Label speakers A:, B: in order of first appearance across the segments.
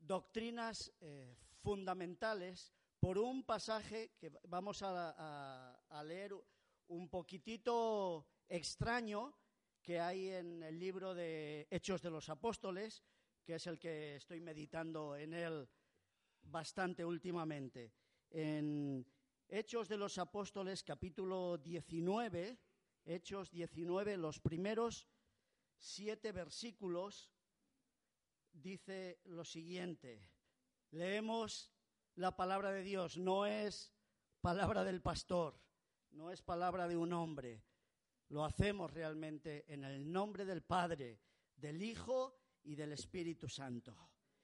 A: doctrinas fundamentales por un pasaje que vamos a leer un poquitito extraño que hay en el libro de Hechos de los Apóstoles, que es el que estoy meditando en él bastante últimamente. En Hechos de los Apóstoles, capítulo 19, Hechos 19, los primeros 7 versículos, dice lo siguiente. Leemos la palabra de Dios, no es palabra del pastor, no es palabra de un hombre. Lo hacemos realmente en el nombre del Padre, del Hijo y del Espíritu Santo.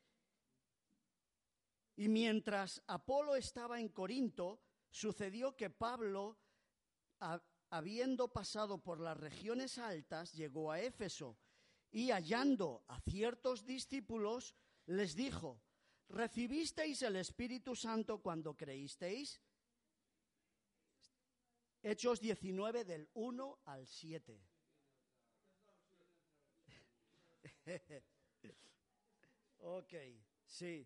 A: Y mientras Apolo estaba en Corinto, sucedió que Pablo, habiendo pasado por las regiones altas, llegó a Éfeso y hallando a ciertos discípulos, les dijo: ¿recibisteis el Espíritu Santo cuando creísteis? Hechos 19 del 1 al 7. Ok, sí.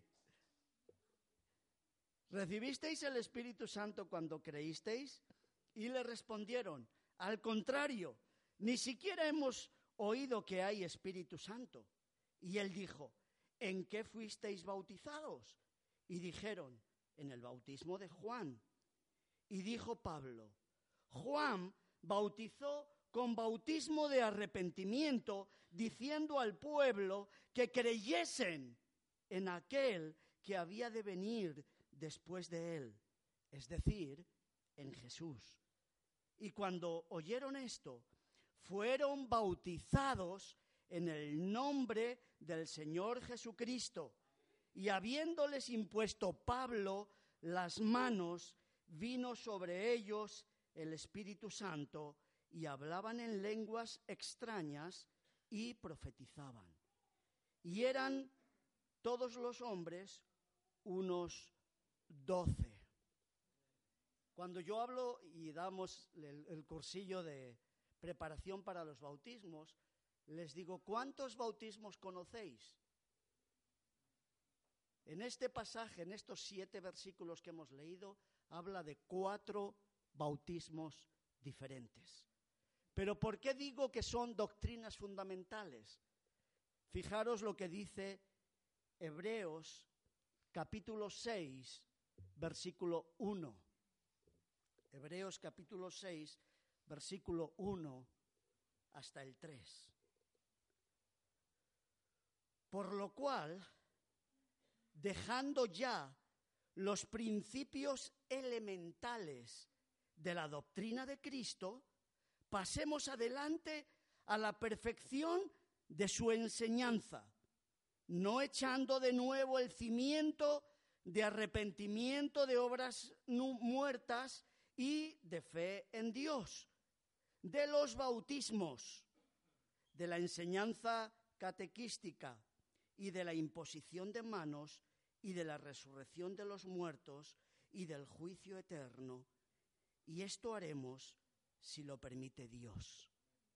A: ¿Recibisteis el Espíritu Santo cuando creísteis? Y le respondieron: al contrario, ni siquiera hemos oído que hay Espíritu Santo. Y él dijo: ¿en qué fuisteis bautizados? Y dijeron: en el bautismo de Juan. Y dijo Pablo: Juan bautizó con bautismo de arrepentimiento, diciendo al pueblo que creyesen en aquel que había de venir después de él, es decir, en Jesús. Y cuando oyeron esto, fueron bautizados en el nombre del Señor Jesucristo. Y habiéndoles impuesto Pablo las manos, vino sobre ellos el Espíritu Santo, y hablaban en lenguas extrañas y profetizaban. Y eran todos los hombres unos 12. Cuando yo hablo y damos el cursillo de preparación para los bautismos, les digo: ¿cuántos bautismos conocéis? En este pasaje, en estos 7 versículos que hemos leído, habla de 4 bautismos diferentes. ¿Pero por qué digo que son doctrinas fundamentales? Fijaros lo que dice Hebreos capítulo 6, versículo 1. Hebreos capítulo 6, versículo 1 hasta el 3. Por lo cual, dejando ya los principios elementales de la doctrina de Cristo, pasemos adelante a la perfección de su enseñanza, no echando de nuevo el cimiento de arrepentimiento de obras muertas y de fe en Dios, de los bautismos, de la enseñanza catequística y de la imposición de manos y de la resurrección de los muertos y del juicio eterno. Y esto haremos si lo permite Dios.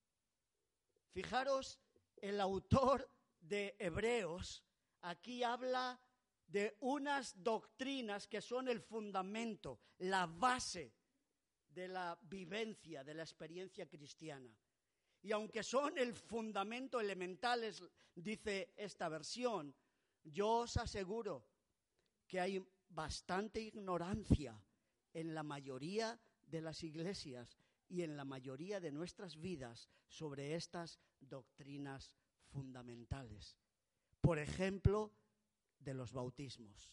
A: Fijaros, el autor de Hebreos aquí habla de unas doctrinas que son el fundamento, la base de la vivencia, de la experiencia cristiana. Y aunque son el fundamento elementales, dice esta versión, yo os aseguro que hay bastante ignorancia en la mayoría de las iglesias y en la mayoría de nuestras vidas sobre estas doctrinas fundamentales. Por ejemplo, de los bautismos.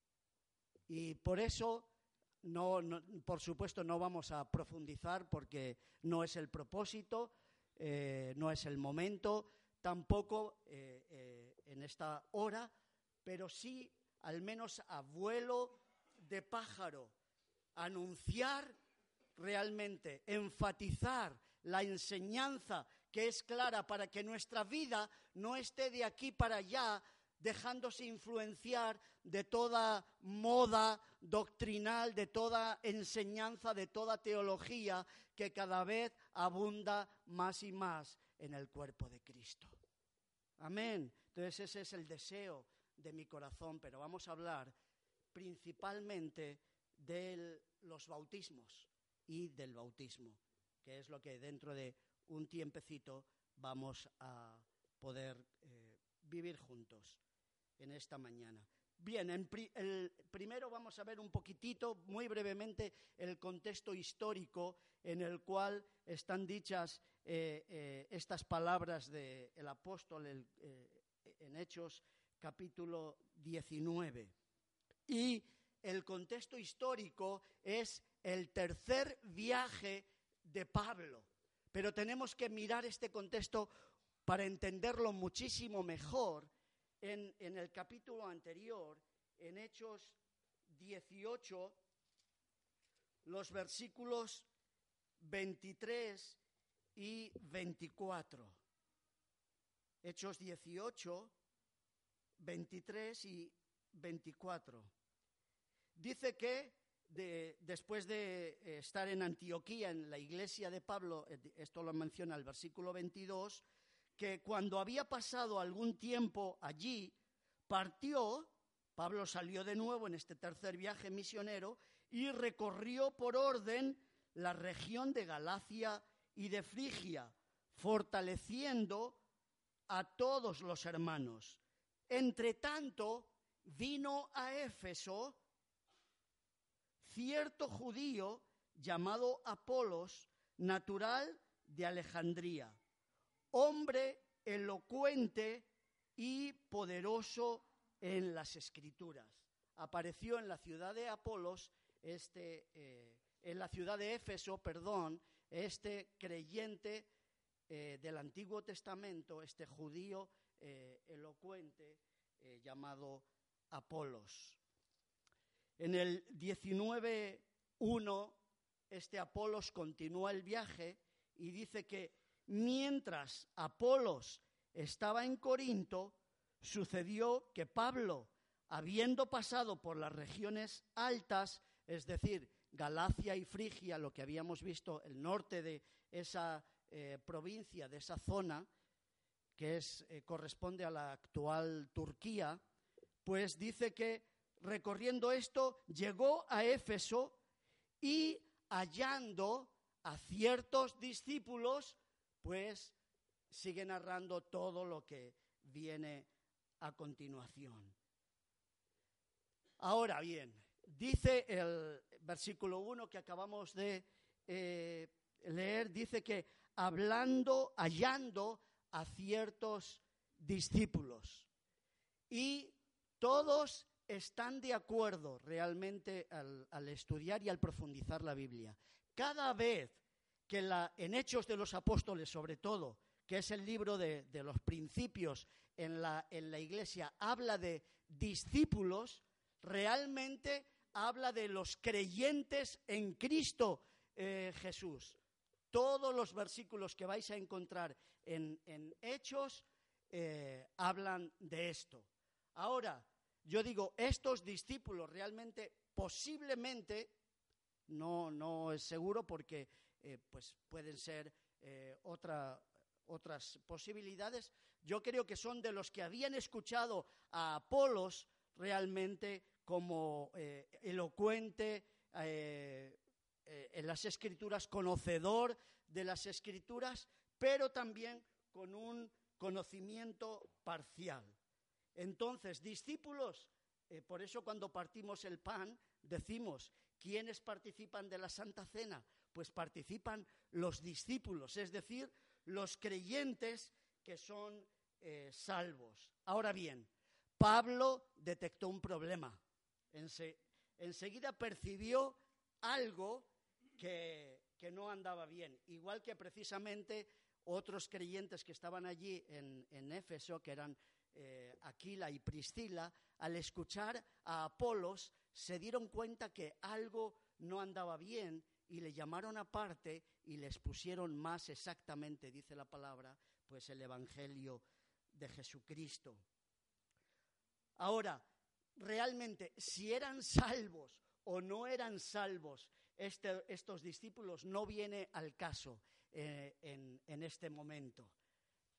A: Y por eso, por supuesto, no vamos a profundizar porque no es el propósito, no es el momento, tampoco en esta hora, pero sí, al menos a vuelo de pájaro, anunciar realmente, enfatizar la enseñanza que es clara para que nuestra vida no esté de aquí para allá, dejándose influenciar de toda moda doctrinal, de toda enseñanza, de toda teología que cada vez abunda más y más en el cuerpo de Cristo. Amén. Entonces ese es el deseo de mi corazón, pero vamos a hablar principalmente de los bautismos y del bautismo, que es lo que dentro de un tiempecito vamos a poder vivir juntos en esta mañana. Bien, primero vamos a ver un poquitito, muy brevemente, el contexto histórico en el cual están dichas estas palabras del apóstol en Hechos capítulo 19. Y el contexto histórico es el tercer viaje de Pablo. Pero tenemos que mirar este contexto para entenderlo muchísimo mejor. En el capítulo anterior, en Hechos 18, los versículos 23 y 24. Hechos 18, 23 y 24. Dice que después de estar en Antioquía, en la iglesia de Pablo, esto lo menciona el versículo 22, que cuando había pasado algún tiempo allí, Pablo salió de nuevo en este tercer viaje misionero y recorrió por orden la región de Galacia y de Frigia, fortaleciendo a todos los hermanos. Entre tanto, vino a Éfeso cierto judío llamado Apolos, natural de Alejandría, hombre elocuente y poderoso en las Escrituras. Apareció en la ciudad de Apolos, en la ciudad de Éfeso, este creyente del Antiguo Testamento, este judío elocuente llamado Apolos. En el 19:1, este Apolos continúa el viaje y dice que mientras Apolos estaba en Corinto, sucedió que Pablo, habiendo pasado por las regiones altas, es decir, Galacia y Frigia, lo que habíamos visto, el norte de esa provincia, de esa zona, que corresponde a la actual Turquía, pues dice que recorriendo esto llegó a Éfeso y hallando a ciertos discípulos, pues sigue narrando todo lo que viene a continuación. Ahora bien, dice el versículo 1 que acabamos de leer, dice que hallando a ciertos discípulos. Y todos están de acuerdo realmente al estudiar y al profundizar la Biblia. Cada vez que en Hechos de los Apóstoles, sobre todo, que es el libro de los principios en la iglesia, habla de discípulos, realmente habla de los creyentes en Cristo Jesús. Todos los versículos que vais a encontrar en Hechos hablan de esto. Ahora, yo digo, estos discípulos realmente, posiblemente, no es seguro porque pues pueden ser otras posibilidades. Yo creo que son de los que habían escuchado a Apolos realmente como elocuente en las Escrituras, conocedor de las Escrituras, pero también con un conocimiento parcial. Entonces, discípulos, por eso cuando partimos el pan decimos, ¿quiénes participan de la Santa Cena? Pues participan los discípulos, es decir, los creyentes que son salvos. Ahora bien, Pablo detectó un problema. Enseguida percibió algo que no andaba bien, igual que precisamente otros creyentes que estaban allí en Éfeso, que eran Aquila y Priscila, al escuchar a Apolos, se dieron cuenta que algo no andaba bien y le llamaron aparte y les pusieron más exactamente, dice la palabra, pues el Evangelio de Jesucristo. Ahora, realmente, si eran salvos o no eran salvos estos discípulos, no viene al caso en este momento.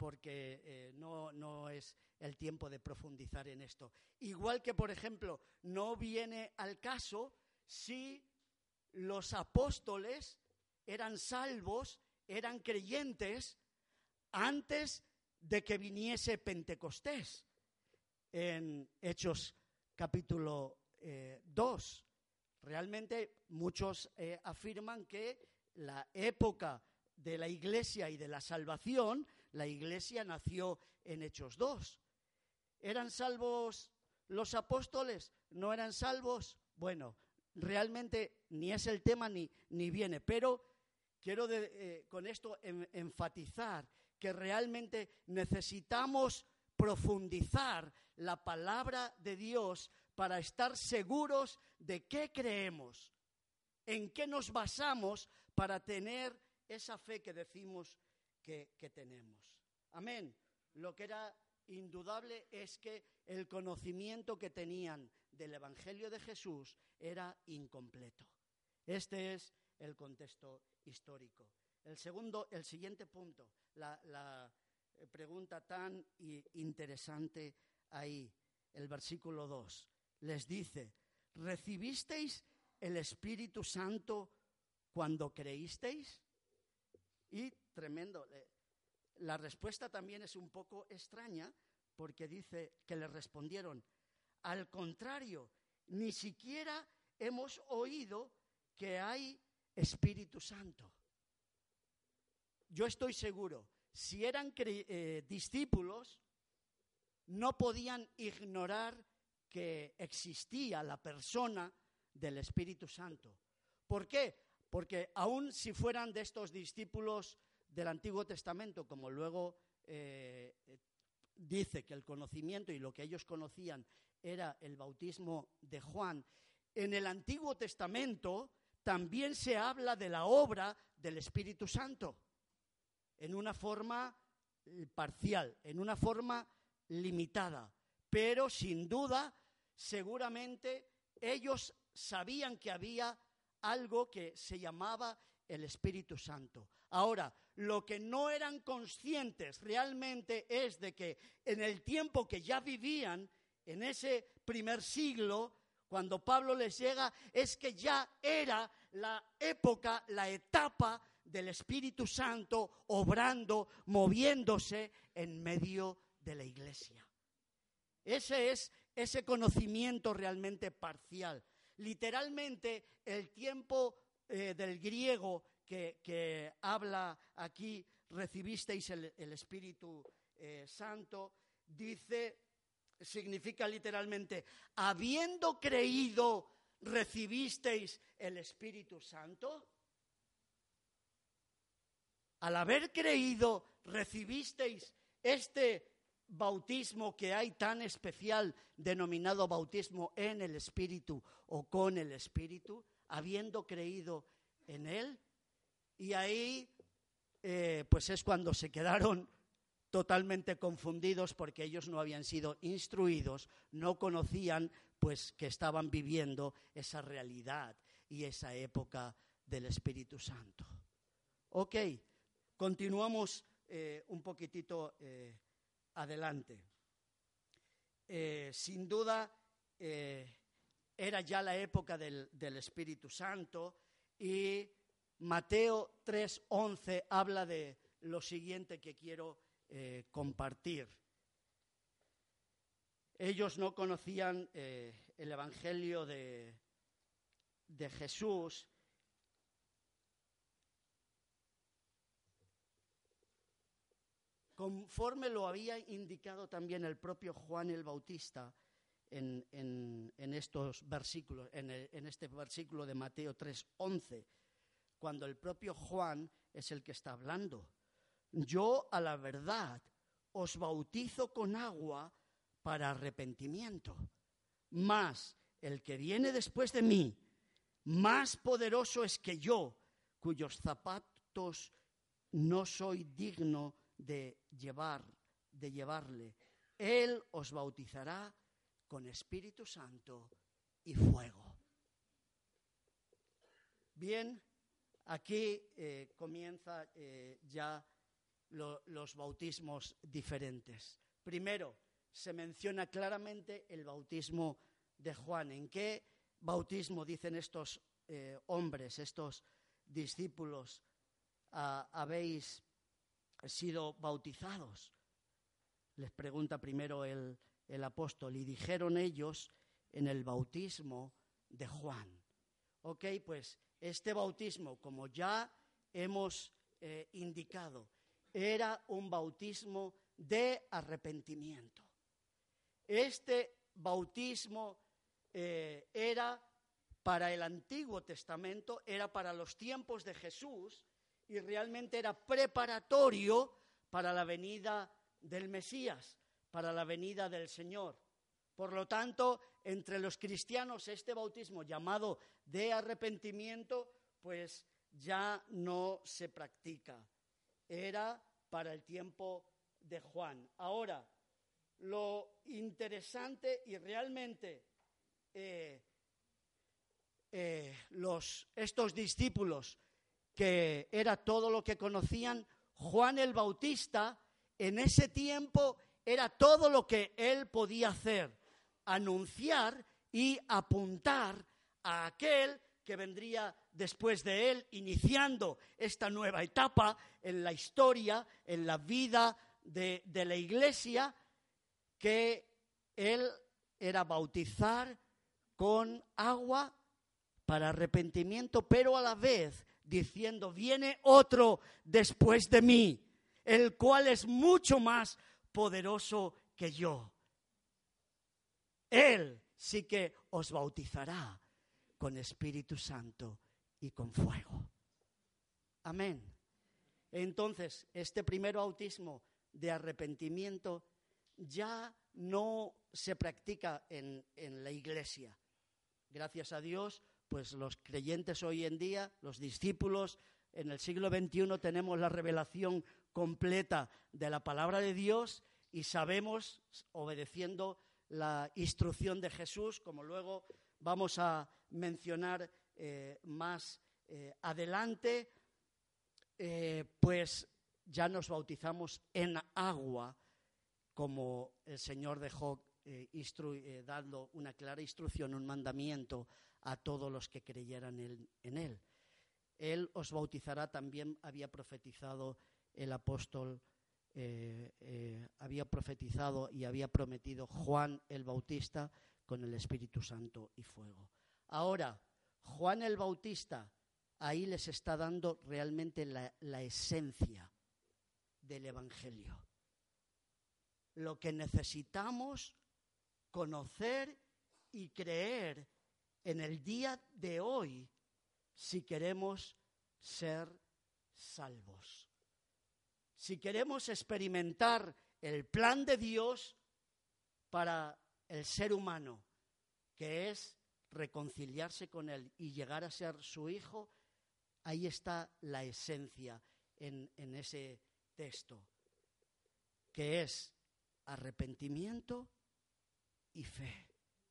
A: porque no es el tiempo de profundizar en esto. Igual que, por ejemplo, no viene al caso si los apóstoles eran salvos, eran creyentes antes de que viniese Pentecostés. En Hechos capítulo 2, realmente muchos afirman que la época de la iglesia y de la salvación, la iglesia nació en Hechos 2. ¿Eran salvos los apóstoles? ¿No eran salvos? Bueno, realmente ni es el tema ni viene, pero quiero con esto enfatizar que realmente necesitamos profundizar la palabra de Dios para estar seguros de qué creemos, en qué nos basamos para tener esa fe que decimos que tenemos. Amén. Lo que era indudable es que el conocimiento que tenían del Evangelio de Jesús era incompleto. Este es el contexto histórico. El siguiente punto, la pregunta tan interesante ahí, el versículo 2, les dice: ¿recibisteis el Espíritu Santo cuando creísteis? Y tremendo, la respuesta también es un poco extraña, porque dice que le respondieron: al contrario, ni siquiera hemos oído que hay Espíritu Santo. Yo estoy seguro, si eran discípulos, no podían ignorar que existía la persona del Espíritu Santo. ¿Por qué? Porque aun si fueran de estos discípulos del Antiguo Testamento, como luego dice que el conocimiento y lo que ellos conocían era el bautismo de Juan, en el Antiguo Testamento también se habla de la obra del Espíritu Santo, en una forma parcial, en una forma limitada, pero sin duda, seguramente ellos sabían que había algo que se llamaba el Espíritu Santo. Ahora, lo que no eran conscientes realmente es de que en el tiempo que ya vivían, en ese primer siglo, cuando Pablo les llega, es que ya era la época, la etapa del Espíritu Santo obrando, moviéndose en medio de la iglesia. Ese es ese conocimiento realmente parcial. Literalmente, el tiempo del griego que habla aquí, recibisteis el Espíritu Santo, significa literalmente, habiendo creído, recibisteis el Espíritu Santo. Al haber creído, recibisteis este bautismo que hay tan especial, denominado bautismo en el Espíritu o con el Espíritu, habiendo creído en él. Y ahí pues es cuando se quedaron totalmente confundidos, porque ellos no habían sido instruidos, no conocían pues que estaban viviendo esa realidad y esa época del Espíritu Santo. Ok, continuamos un poquitito adelante. Sin duda era ya la época del Espíritu Santo, y Mateo 3:11 habla de lo siguiente que quiero compartir. Ellos no conocían el Evangelio de Jesús. Conforme lo había indicado también el propio Juan el Bautista en estos versículos, en este versículo de Mateo 3:11, cuando el propio Juan es el que está hablando. Yo, a la verdad, os bautizo con agua para arrepentimiento, mas el que viene después de mí, más poderoso es que yo, cuyos zapatos no soy digno de llevarle. Él os bautizará con Espíritu Santo y fuego. Bien, aquí comienza ya los bautismos diferentes. Primero, se menciona claramente el bautismo de Juan. ¿En qué bautismo dicen estos hombres, estos discípulos, habéis sido bautizados? Les pregunta primero el apóstol, y dijeron ellos, en el bautismo de Juan. Ok, pues este bautismo, como ya hemos indicado, era un bautismo de arrepentimiento. Este bautismo era para el Antiguo Testamento, era para los tiempos de Jesús y realmente era preparatorio para la venida del Mesías, para la venida del Señor. Por lo tanto, entre los cristianos este bautismo llamado de arrepentimiento, pues ya no se practica. Era para el tiempo de Juan. Ahora, lo interesante y realmente estos discípulos, que era todo lo que conocían, Juan el Bautista en ese tiempo era todo lo que él podía hacer, anunciar y apuntar a aquel que vendría después de él, iniciando esta nueva etapa en la historia, en la vida de la iglesia, que él era bautizar con agua para arrepentimiento, pero a la vez diciendo, viene otro después de mí, el cual es mucho más poderoso que yo. Él sí que os bautizará con Espíritu Santo y con fuego. Amén. Entonces, este primer bautismo de arrepentimiento ya no se practica en la iglesia. Gracias a Dios, pues los creyentes hoy en día, los discípulos, en el siglo XXI tenemos la revelación completa de la palabra de Dios y sabemos, obedeciendo la instrucción de Jesús, como luego vamos a mencionar más adelante, pues ya nos bautizamos en agua, como el Señor dejó dando una clara instrucción, un mandamiento a todos los que creyeran en Él. Él os bautizará, también había profetizado el apóstol, había profetizado y había prometido Juan el Bautista con el Espíritu Santo y fuego. Ahora, Juan el Bautista, ahí les está dando realmente la esencia del Evangelio. Lo que necesitamos conocer y creer en el día de hoy si queremos ser salvos. Si queremos experimentar el plan de Dios para el ser humano, que es reconciliarse con Él y llegar a ser su hijo, ahí está la esencia en ese texto, que es arrepentimiento y fe.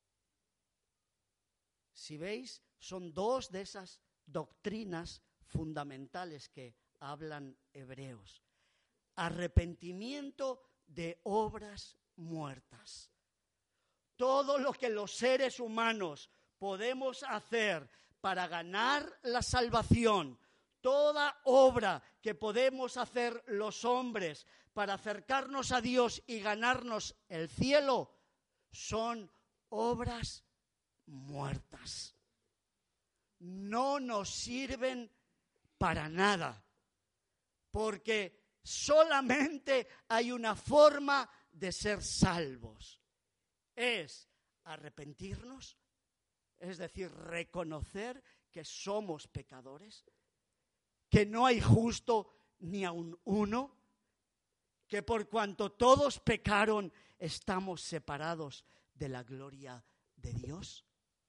A: Si veis, son dos de esas doctrinas fundamentales que hablan Hebreos. Arrepentimiento de obras muertas. Todo lo que los seres humanos podemos hacer para ganar la salvación, toda obra que podemos hacer los hombres para acercarnos a Dios y ganarnos el cielo, son obras muertas. No nos sirven para nada, porque solamente hay una forma de ser salvos. Es arrepentirnos, es decir, reconocer que somos pecadores, que no hay justo ni aun uno, que por cuanto todos pecaron, estamos separados de la gloria de Dios.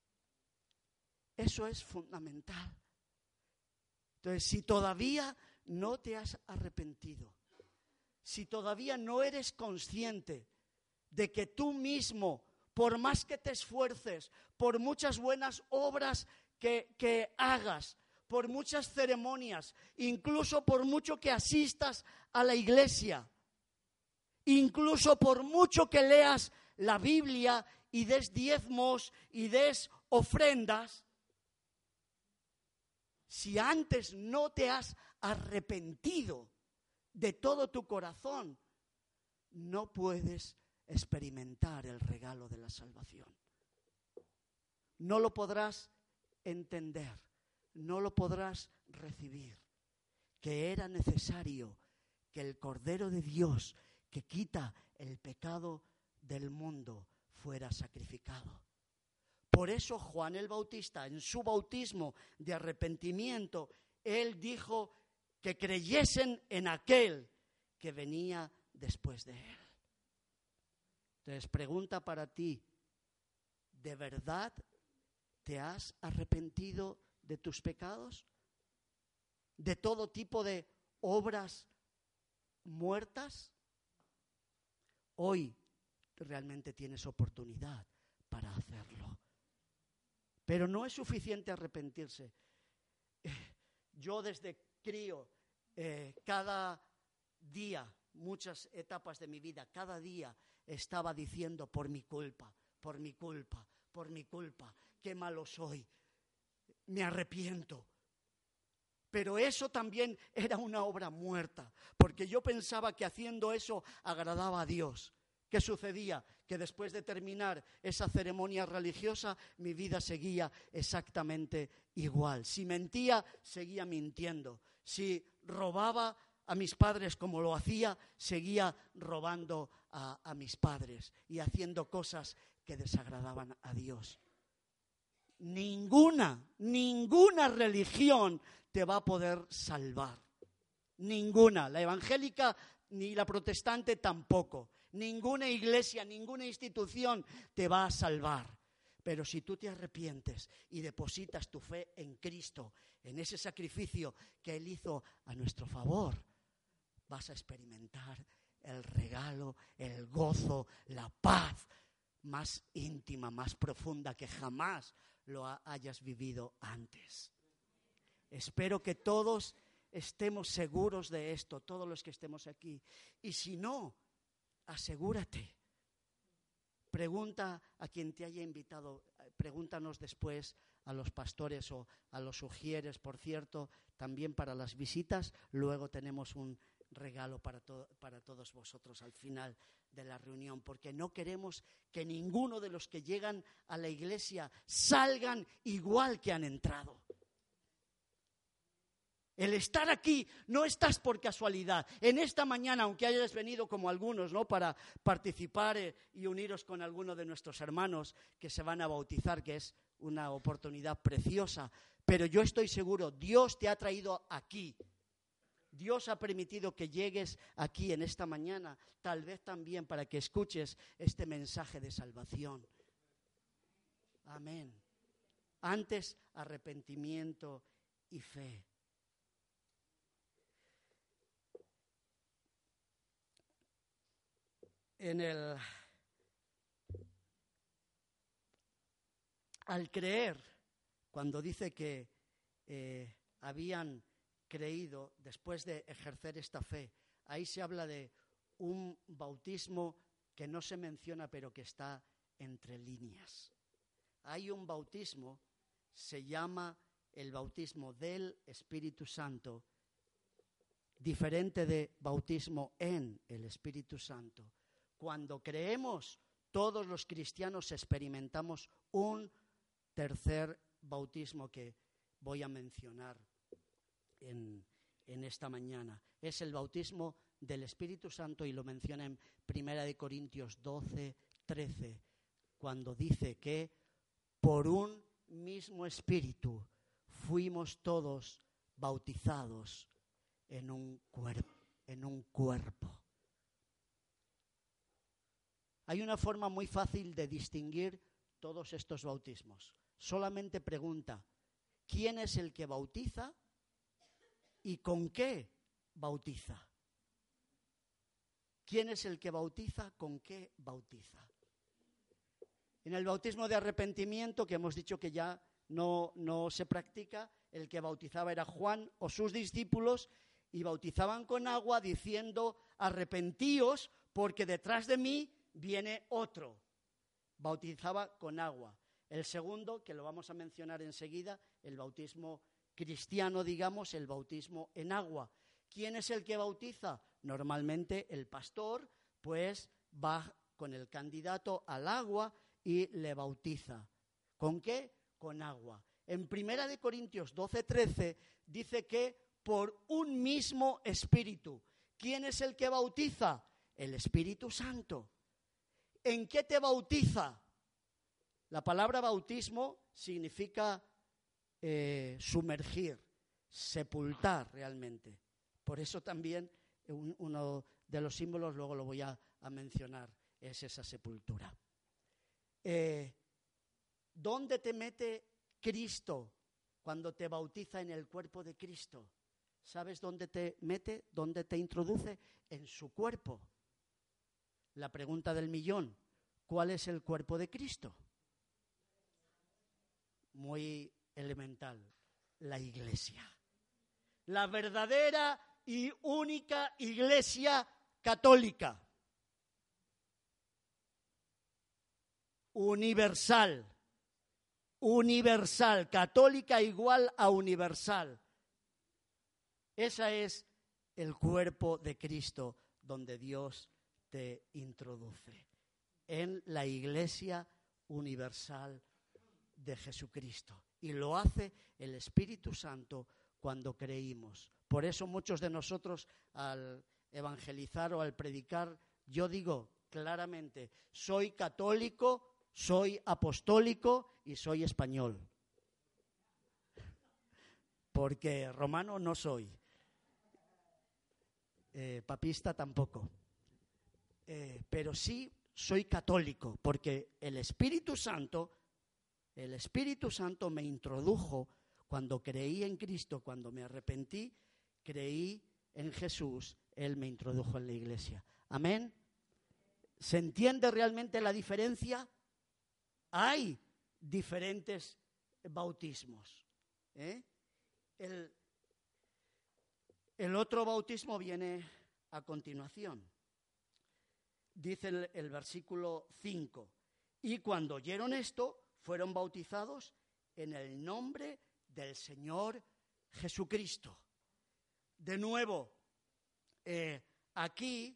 A: Eso es fundamental. Entonces, si todavía no te has arrepentido, si todavía no eres consciente de que tú mismo, por más que te esfuerces, por muchas buenas obras que hagas, por muchas ceremonias, incluso por mucho que asistas a la iglesia, incluso por mucho que leas la Biblia y des diezmos y des ofrendas, si antes no te has arrepentido de todo tu corazón, no puedes experimentar el regalo de la salvación. No lo podrás entender, no lo podrás recibir, que era necesario que el Cordero de Dios que quita el pecado del mundo fuera sacrificado. Por eso Juan el Bautista, en su bautismo de arrepentimiento, él dijo que creyesen en aquel que venía después de él. Entonces, pregunta para ti, ¿de verdad te has arrepentido de tus pecados? ¿De todo tipo de obras muertas? Hoy realmente tienes oportunidad para hacerlo. Pero no es suficiente arrepentirse. Yo desde crío, cada día, muchas etapas de mi vida, cada día estaba diciendo por mi culpa, por mi culpa, por mi culpa, qué malo soy, me arrepiento. Pero eso también era una obra muerta, porque yo pensaba que haciendo eso agradaba a Dios. ¿Qué sucedía? Que después de terminar esa ceremonia religiosa, mi vida seguía exactamente igual. Si mentía, seguía mintiendo. Si robaba a mis padres como lo hacía, seguía robando a mis padres y haciendo cosas que desagradaban a Dios. Ninguna religión te va a poder salvar. Ninguna. La evangélica ni la protestante tampoco. Ninguna iglesia, ninguna institución te va a salvar. Pero si tú te arrepientes y depositas tu fe en Cristo, en ese sacrificio que Él hizo a nuestro favor, vas a experimentar el regalo, el gozo, la paz más íntima, más profunda que jamás lo hayas vivido antes. Espero que todos estemos seguros de esto, todos los que estemos aquí. Y si no, asegúrate. Pregunta a quien te haya invitado, pregúntanos después a los pastores o a los ujieres, por cierto, también para las visitas. Luego tenemos un regalo para todos vosotros al final de la reunión, porque no queremos que ninguno de los que llegan a la iglesia salgan igual que han entrado. El estar aquí no estás por casualidad. En esta mañana, aunque hayas venido como algunos, ¿no?, para participar y uniros con alguno de nuestros hermanos que se van a bautizar, que es una oportunidad preciosa, pero yo estoy seguro, Dios te ha traído aquí. Dios ha permitido que llegues aquí en esta mañana, tal vez también para que escuches este mensaje de salvación. Amén. Antes, arrepentimiento y fe. Al creer, cuando dice que habían creído después de ejercer esta fe, ahí se habla de un bautismo que no se menciona pero que está entre líneas. Hay un bautismo, se llama el bautismo del Espíritu Santo, diferente de bautismo en el Espíritu Santo. Cuando creemos, todos los cristianos experimentamos un tercer bautismo que voy a mencionar en esta mañana. Es el bautismo del Espíritu Santo y lo menciona en 1 Corintios 12, 13, cuando dice que por un mismo Espíritu fuimos todos bautizados en un cuerpo. Hay una forma muy fácil de distinguir todos estos bautismos. Solamente pregunta, ¿quién es el que bautiza y con qué bautiza? ¿Quién es el que bautiza? ¿Con qué bautiza? En el bautismo de arrepentimiento, que hemos dicho que ya no se practica. El que bautizaba era Juan o sus discípulos, y bautizaban con agua diciendo: arrepentíos, porque detrás de mí viene otro. Bautizaba con agua. El segundo, que lo vamos a mencionar enseguida, el bautismo cristiano, digamos, el bautismo en agua. ¿Quién es el que bautiza? Normalmente el pastor, pues va con el candidato al agua y le bautiza. ¿Con qué? Con agua. En 1 Corintios 12:13 dice que por un mismo espíritu. ¿Quién es el que bautiza? El Espíritu Santo. ¿En qué te bautiza? La palabra bautismo significa sumergir, sepultar realmente. Por eso también uno de los símbolos, luego lo voy a mencionar, es esa sepultura. ¿Dónde te mete Cristo cuando te bautiza en el cuerpo de Cristo? ¿Sabes dónde te mete? ¿Dónde te introduce? En su cuerpo. La pregunta del millón: ¿cuál es el cuerpo de Cristo? Muy elemental: la iglesia. La verdadera y única iglesia católica. Universal. Universal. Católica igual a universal. Ese es el cuerpo de Cristo donde Dios te introduce. En la iglesia universal de Jesucristo. Y lo hace el Espíritu Santo cuando creímos. Por eso muchos de nosotros al evangelizar o al predicar, yo digo claramente: soy católico, soy apostólico y soy español. Porque romano no soy. Papista tampoco. Pero sí soy católico, porque el Espíritu Santo me introdujo cuando creí en Cristo, cuando me arrepentí, creí en Jesús, Él me introdujo en la iglesia. ¿Amén? ¿Se entiende realmente la diferencia? Hay diferentes bautismos. El otro bautismo viene a continuación. Dice el versículo 5: y cuando oyeron esto, fueron bautizados en el nombre del Señor Jesucristo. De nuevo, aquí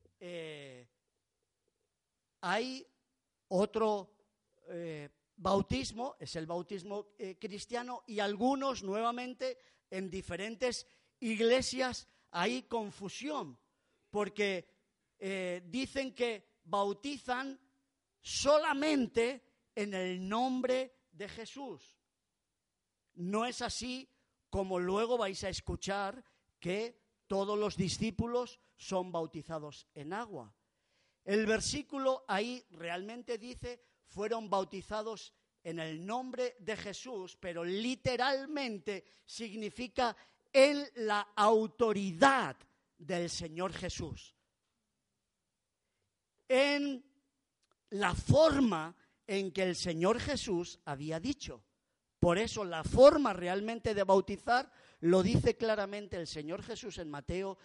A: hay otro bautismo, es el bautismo cristiano, y algunos nuevamente en diferentes iglesias hay confusión, porque dicen que bautizan solamente en el nombre de Jesús. No es así como luego vais a escuchar que todos los discípulos son bautizados en agua. El versículo ahí realmente dice: fueron bautizados en el nombre de Jesús, pero literalmente significa en la autoridad del Señor Jesús. En la forma en que el Señor Jesús había dicho. Por eso la forma realmente de bautizar lo dice claramente el Señor Jesús en Mateo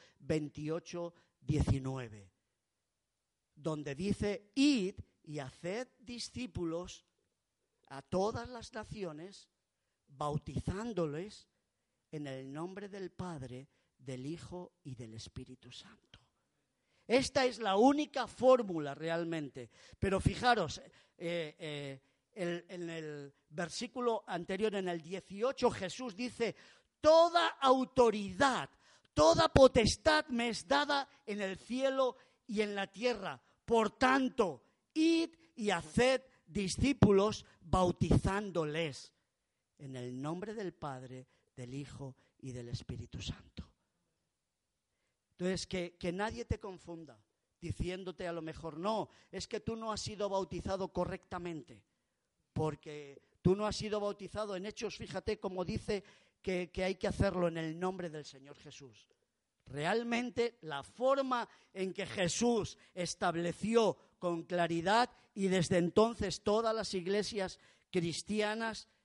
A: 28:19, donde dice: id y haced discípulos a todas las naciones, bautizándoles en el nombre del Padre, del Hijo y del Espíritu Santo. Esta es la única fórmula realmente. Pero fijaros, en el versículo anterior, en el 18, Jesús dice: toda autoridad, toda potestad me es dada en el cielo y en la tierra. Por tanto, id y haced discípulos, bautizándoles en el nombre del Padre, del Hijo y del Espíritu Santo. Entonces, que nadie te confunda diciéndote a lo mejor: no, es que tú no has sido bautizado correctamente, porque tú no has sido bautizado. En Hechos, fíjate cómo dice que hay que hacerlo en el nombre del Señor Jesús. Realmente la forma en que Jesús estableció con claridad, y desde entonces todas las iglesias cristianas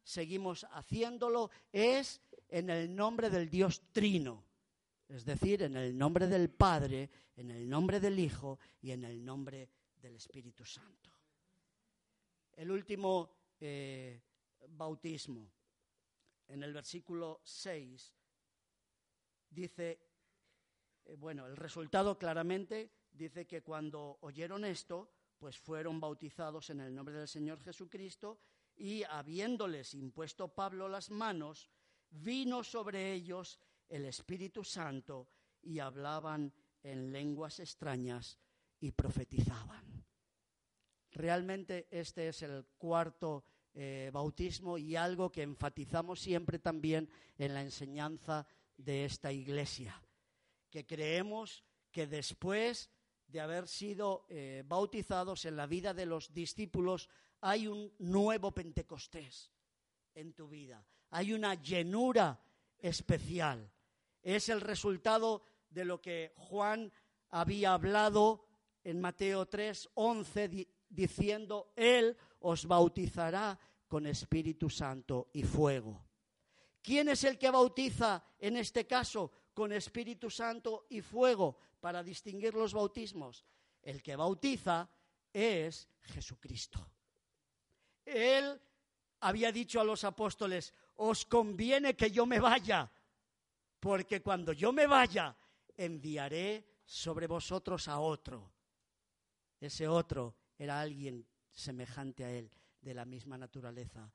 A: seguimos haciéndolo, es en el nombre del Dios Trino. Es decir, en el nombre del Padre, en el nombre del Hijo y en el nombre del Espíritu Santo. El último bautismo, en el versículo 6, dice, el resultado claramente dice que cuando oyeron esto, pues fueron bautizados en el nombre del Señor Jesucristo, y habiéndoles impuesto Pablo las manos, vino sobre ellos el Espíritu Santo y hablaban en lenguas extrañas y profetizaban. Realmente este es el cuarto bautismo y algo que enfatizamos siempre también en la enseñanza de esta iglesia, que creemos que después de haber sido bautizados en la vida de los discípulos hay un nuevo Pentecostés en tu vida, hay una llenura especial. Es el resultado de lo que Juan había hablado en Mateo 3:11, diciendo, Él os bautizará con Espíritu Santo y fuego. ¿Quién es el que bautiza en este caso con Espíritu Santo y fuego para distinguir los bautismos? El que bautiza es Jesucristo. Él había dicho a los apóstoles, os conviene que yo me vaya, porque cuando yo me vaya, enviaré sobre vosotros a otro. Ese otro era alguien semejante a él, de la misma naturaleza,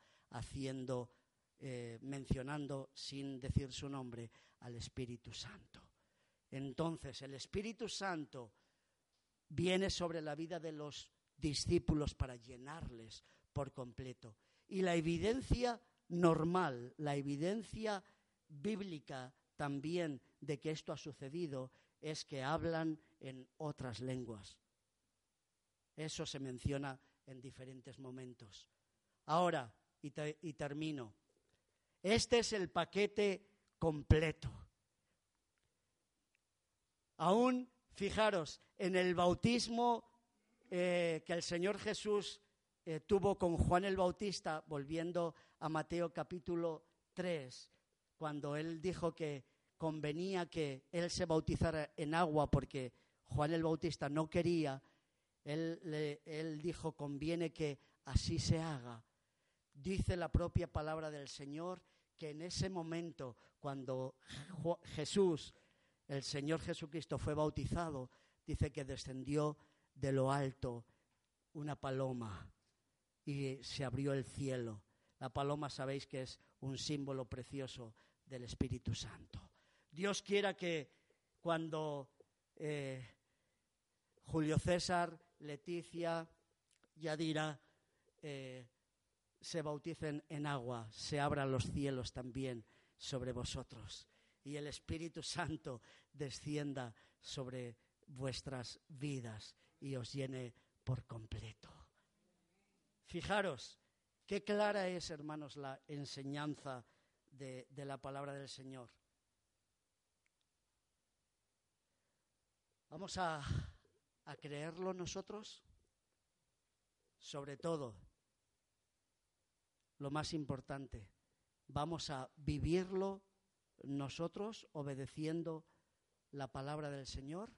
A: mencionando sin decir su nombre al Espíritu Santo. Entonces, el Espíritu Santo viene sobre la vida de los discípulos para llenarles por completo. Y la evidencia normal, la evidencia bíblica también de que esto ha sucedido es que hablan en otras lenguas. Eso se menciona en diferentes momentos. Ahora, y termino, este es el paquete completo. Aún, fijaros, en el bautismo que el Señor Jesús tuvo con Juan el Bautista, volviendo a Mateo capítulo 3, cuando él dijo que convenía que él se bautizara en agua porque Juan el Bautista no quería, él dijo, conviene que así se haga. Dice la propia palabra del Señor que en ese momento, cuando Jesús, el Señor Jesucristo, fue bautizado, dice que descendió de lo alto una paloma y se abrió el cielo. La paloma, sabéis que es un símbolo precioso del Espíritu Santo. Dios quiera que cuando Julio César, Leticia, Yadira se bauticen en agua, se abran los cielos también sobre vosotros y el Espíritu Santo descienda sobre vuestras vidas y os llene por completo. Fijaros, qué clara es, hermanos, la enseñanza de la palabra del Señor. ¿Vamos a creerlo nosotros? Sobre todo, lo más importante, ¿vamos a vivirlo nosotros obedeciendo la palabra del Señor?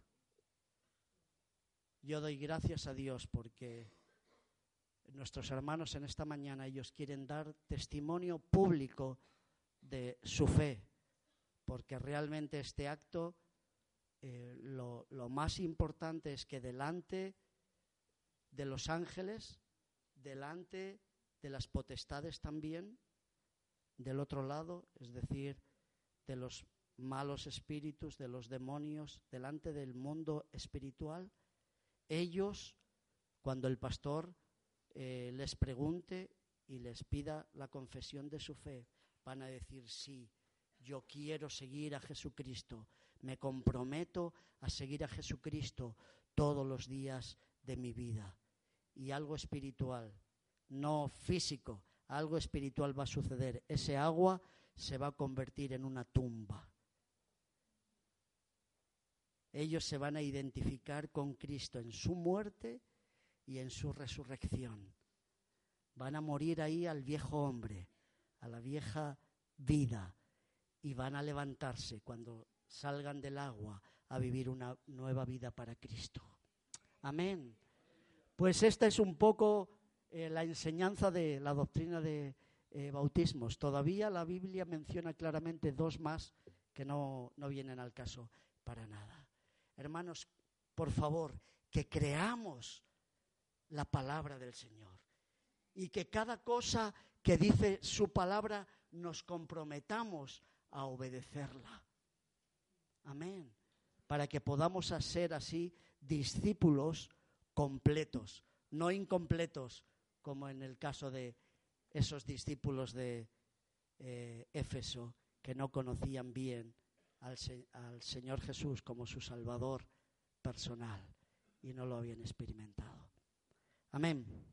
A: Yo doy gracias a Dios porque nuestros hermanos en esta mañana, ellos quieren dar testimonio público de su fe, porque realmente este acto, lo más importante es que delante de los ángeles, delante de las potestades también, del otro lado, es decir, de los malos espíritus, de los demonios, delante del mundo espiritual, ellos, cuando el pastor les pregunte y les pida la confesión de su fe, van a decir, sí, yo quiero seguir a Jesucristo, me comprometo a seguir a Jesucristo todos los días de mi vida. Y algo espiritual, no físico, algo espiritual va a suceder. Ese agua se va a convertir en una tumba. Ellos se van a identificar con Cristo en su muerte y en su resurrección. Van a morir ahí al viejo hombre, a la vieja vida y van a levantarse cuando salgan del agua a vivir una nueva vida para Cristo. Amén. Pues esta es un poco la enseñanza de la doctrina de bautismos. Todavía la Biblia menciona claramente 2 más que no vienen al caso para nada. Hermanos, por favor, que creamos la palabra del Señor y que cada cosa que dice su palabra nos comprometamos a obedecerla. Amén. Para que podamos ser así discípulos completos, no incompletos, como en el caso de esos discípulos de Éfeso que no conocían bien al Señor Jesús como su Salvador personal y no lo habían experimentado. Amén.